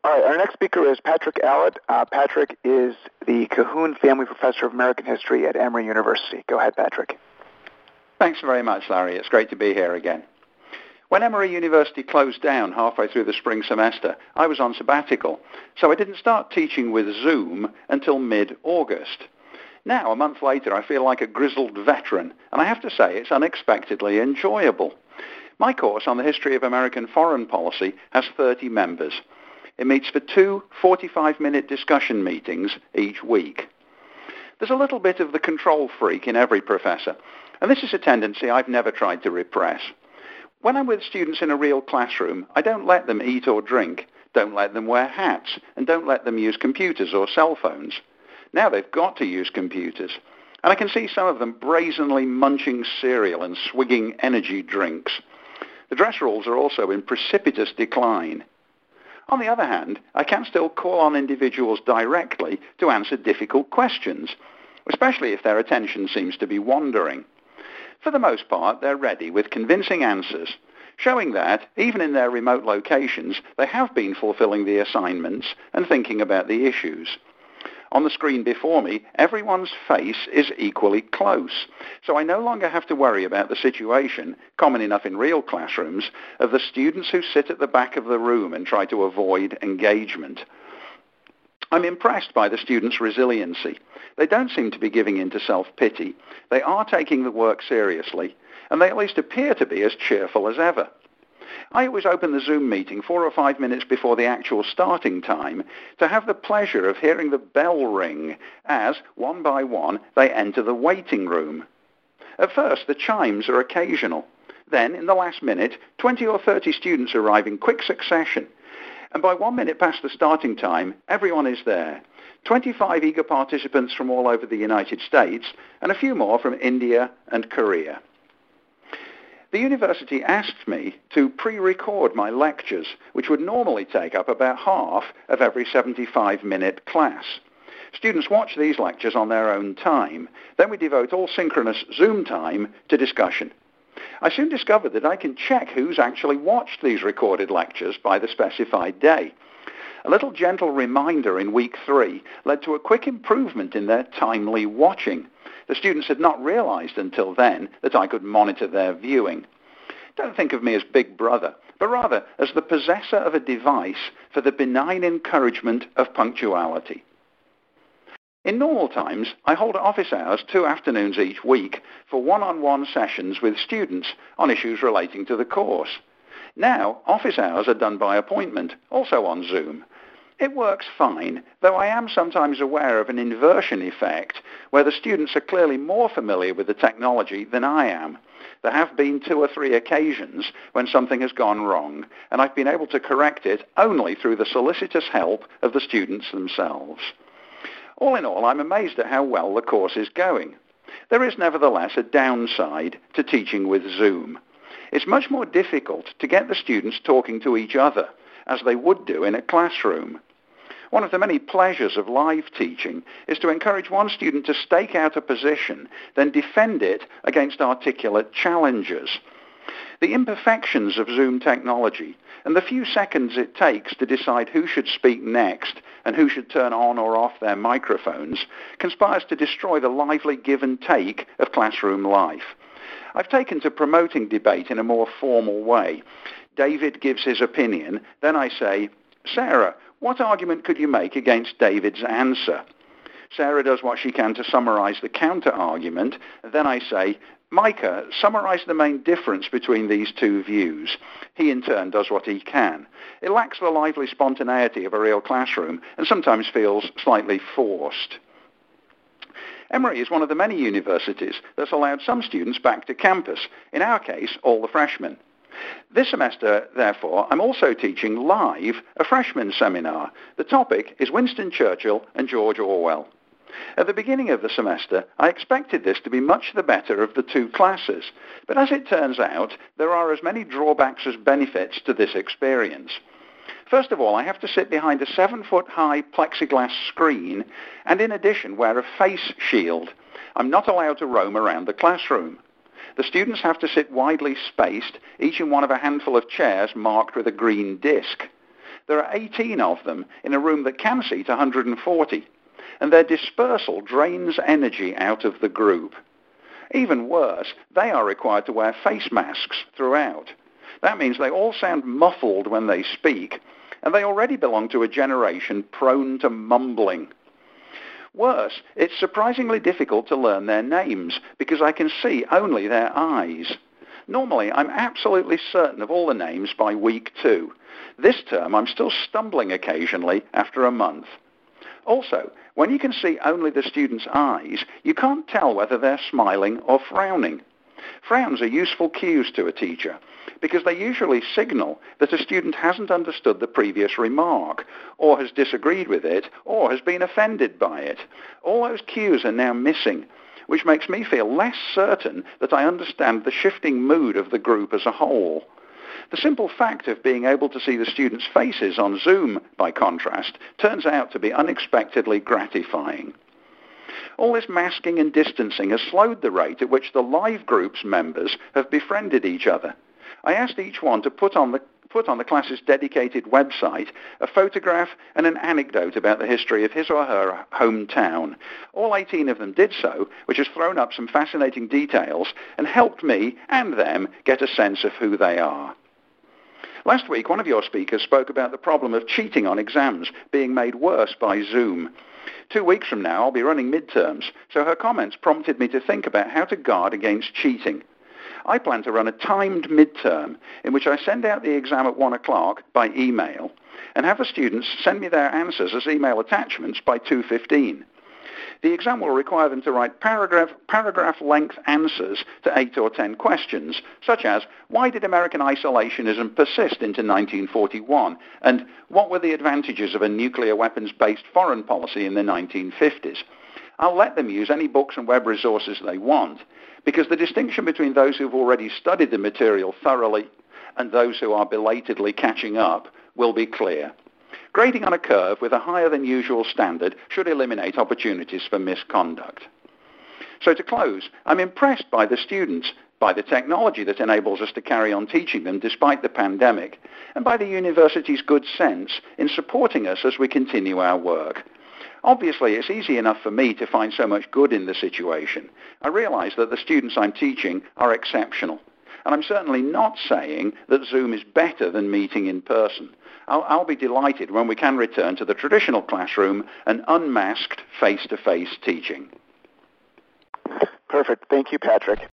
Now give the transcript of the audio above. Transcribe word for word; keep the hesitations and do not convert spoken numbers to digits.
All right, our next speaker is Patrick Allett. Uh, Patrick is the Cahoon Family Professor of American History at Emory University. Go ahead, Patrick. Thanks very much, Larry. It's great to be here again. When Emory University closed down halfway through the spring semester, I was on sabbatical, so I didn't start teaching with Zoom until mid-August. Now, a month later, I feel like a grizzled veteran, and I have to say it's unexpectedly enjoyable. My course on the history of American foreign policy has thirty members. It meets for two forty-five minute discussion meetings each week. There's a little bit of the control freak in every professor, and this is a tendency I've never tried to repress. When I'm with students in a real classroom, I don't let them eat or drink, don't let them wear hats, and don't let them use computers or cell phones. Now they've got to use computers, and I can see some of them brazenly munching cereal and swigging energy drinks. The dress rules are also in precipitous decline. On the other hand, I can still call on individuals directly to answer difficult questions, especially if their attention seems to be wandering. For the most part, they're ready with convincing answers, showing that, even in their remote locations, they have been fulfilling the assignments and thinking about the issues. On the screen before me, everyone's face is equally close, so I no longer have to worry about the situation, common enough in real classrooms, of the students who sit at the back of the room and try to avoid engagement. I'm impressed by the students' resiliency. They don't seem to be giving in to self-pity. They are taking the work seriously, and they at least appear to be as cheerful as ever. I always open the Zoom meeting four or five minutes before the actual starting time to have the pleasure of hearing the bell ring as, one by one, they enter the waiting room. At first, the chimes are occasional. Then, in the last minute, twenty or thirty students arrive in quick succession. And by one minute past the starting time, everyone is there. twenty-five eager participants from all over the United States, and a few more from India and Korea. The university asked me to pre-record my lectures, which would normally take up about half of every seventy-five minute class. Students watch these lectures on their own time. Then we devote all synchronous Zoom time to discussion. I soon discovered that I can check who's actually watched these recorded lectures by the specified day. A little gentle reminder in week three led to a quick improvement in their timely watching. The students had not realized until then that I could monitor their viewing. Don't think of me as Big Brother, but rather as the possessor of a device for the benign encouragement of punctuality. In normal times, I hold office hours two afternoons each week for one-on-one sessions with students on issues relating to the course. Now, office hours are done by appointment, also on Zoom. It works fine, though I am sometimes aware of an inversion effect where the students are clearly more familiar with the technology than I am. There have been two or three occasions when something has gone wrong, and I've been able to correct it only through the solicitous help of the students themselves. All in all, I'm amazed at how well the course is going. There is nevertheless a downside to teaching with Zoom. It's much more difficult to get the students talking to each other, as they would do in a classroom. One of the many pleasures of live teaching is to encourage one student to stake out a position, then defend it against articulate challengers. The imperfections of Zoom technology and the few seconds it takes to decide who should speak next and who should turn on or off their microphones conspires to destroy the lively give and take of classroom life. I've taken to promoting debate in a more formal way. David gives his opinion, then I say, Sarah, what argument could you make against David's answer? Sarah does what she can to summarize the counter-argument, then I say, Micah, summarize the main difference between these two views. He in turn does what he can. It lacks the lively spontaneity of a real classroom and sometimes feels slightly forced. Emory is one of the many universities that's allowed some students back to campus, in our case, all the freshmen. This semester, therefore, I'm also teaching live a freshman seminar. The topic is Winston Churchill and George Orwell. At the beginning of the semester, I expected this to be much the better of the two classes, but as it turns out, there are as many drawbacks as benefits to this experience. First of all, I have to sit behind a seven-foot-high plexiglass screen and, in addition, wear a face shield. I'm not allowed to roam around the classroom. The students have to sit widely spaced, each in one of a handful of chairs marked with a green disc. There are eighteen of them in a room that can seat one hundred forty, and their dispersal drains energy out of the group. Even worse, they are required to wear face masks throughout. That means they all sound muffled when they speak, and they already belong to a generation prone to mumbling. Worse, it's surprisingly difficult to learn their names because I can see only their eyes. Normally, I'm absolutely certain of all the names by week two. This term, I'm still stumbling occasionally after a month. Also, when you can see only the student's eyes, you can't tell whether they're smiling or frowning. Frowns are useful cues to a teacher because they usually signal that a student hasn't understood the previous remark, or has disagreed with it, or has been offended by it. All those cues are now missing, which makes me feel less certain that I understand the shifting mood of the group as a whole. The simple fact of being able to see the students' faces on Zoom, by contrast, turns out to be unexpectedly gratifying. All this masking and distancing has slowed the rate at which the live group's members have befriended each other. I asked each one to put on the put on the class's dedicated website a photograph and an anecdote about the history of his or her hometown. All eighteen of them did so, which has thrown up some fascinating details and helped me and them get a sense of who they are. Last week, one of your speakers spoke about the problem of cheating on exams being made worse by Zoom. Two weeks from now, I'll be running midterms, so her comments prompted me to think about how to guard against cheating. I plan to run a timed midterm in which I send out the exam at one o'clock by email and have the students send me their answers as email attachments by two fifteen. The exam will require them to write paragraph, paragraph-length answers to eight or ten questions, such as, why did American isolationism persist into nineteen forty-one, and what were the advantages of a nuclear weapons-based foreign policy in the nineteen fifties? I'll let them use any books and web resources they want, because the distinction between those who've already studied the material thoroughly and those who are belatedly catching up will be clear. Grading on a curve with a higher than usual standard should eliminate opportunities for misconduct. So to close, I'm impressed by the students, by the technology that enables us to carry on teaching them despite the pandemic, and by the university's good sense in supporting us as we continue our work. Obviously, it's easy enough for me to find so much good in the situation. I realize that the students I'm teaching are exceptional. And I'm certainly not saying that Zoom is better than meeting in person. I'll, I'll be delighted when we can return to the traditional classroom and unmasked face-to-face teaching. Perfect. Thank you, Patrick.